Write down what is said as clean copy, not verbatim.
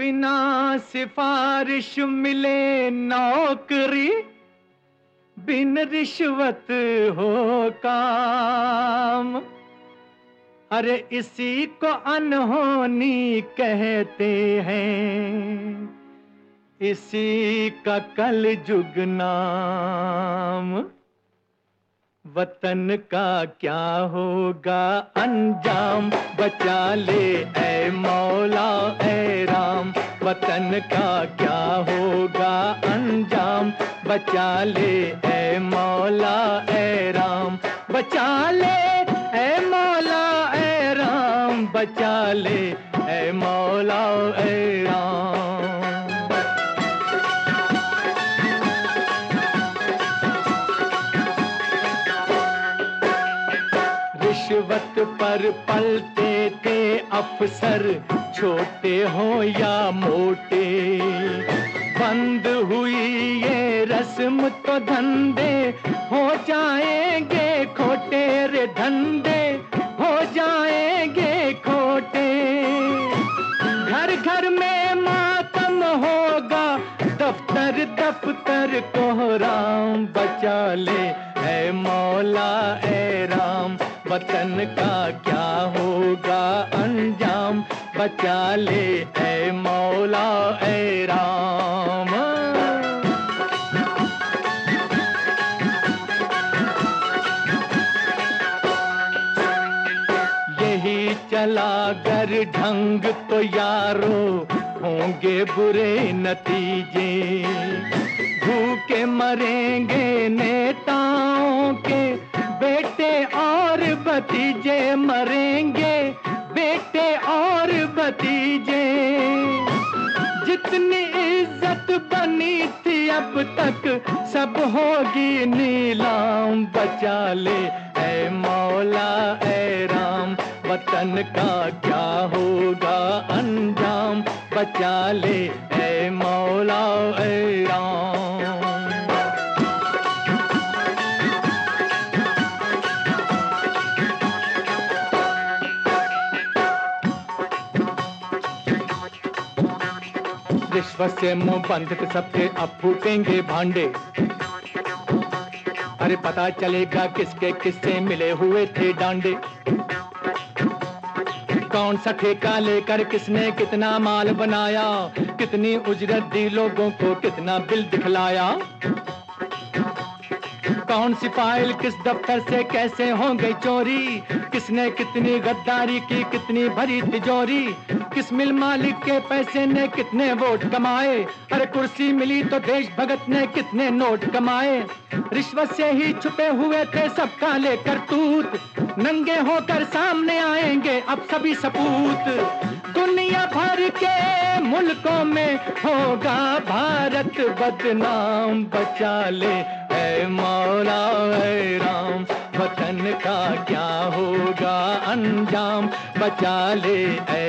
बिना सिफारिश मिले नौकरी, बिन रिश्वत हो काम। अरे इसी को अनहोनी कहते हैं, इसी का कलयुग नाम। वतन का क्या होगा अंजाम, बचा ले ऐ मौला ऐ राम। वतन का क्या होगा अंजाम, बचा ले ऐ मौला ऐ राम। बचा ले ऐ मौला ऐ राम, बचा ले ऐ मौला ऐ राम। रिश्वत पर पलते थे अफसर, छोटे हो या मोटे। बंद हुई ये रस्म तो धंधे हो जाएंगे खोटे रे, धंधे हो जाएंगे खोटे। घर घर में मातम होगा, दफ्तर दफ्तर कोहराम। बचा ले ऐ मौला ऐ राम, वतन का क्या होगा अंजाम। बचा ले ऐ मौला ऐ राम। यही चला गर ढंग तो यारो होंगे बुरे नतीजे। भूखे मरेंगे नेताओं के बेटे और भतीजे, मरेंगे बेटे और भतीजे। जितनी इज्जत बनी थी अब तक सब होगी नीलाम। बचा ले ऐ मौला ऐ राम, वतन का क्या होगा अंजाम। बचा ले ऐ मौला ऐ राम। रिश्वत से मुंह बंद थे सबके, अब फूटेंगे भांडे। अरे पता चलेगा किसके किससे मिले हुए थे डांडे। कौन सा ठेका लेकर किसने कितना माल बनाया, कितनी उजरत दी लोगों को, कितना बिल दिखलाया। कौन सी फाइल किस दफ्तर से कैसे हो गई चोरी, किसने कितनी गद्दारी की, कितनी भरी तिजोरी। किस मिल मालिक के पैसे ने कितने वोट कमाए, अरे कुर्सी मिली तो देश भगत ने कितने नोट कमाए। रिश्वत से ही छुपे हुए थे सब काले करतूत, नंगे होकर सामने आएंगे अब सभी सपूत। दुनिया भर के मुल्कों में होगा भारत बदनाम। बचा ले ऐ मौला ऐ राम, वतन का क्या होगा अंजाम। बचा ले ऐ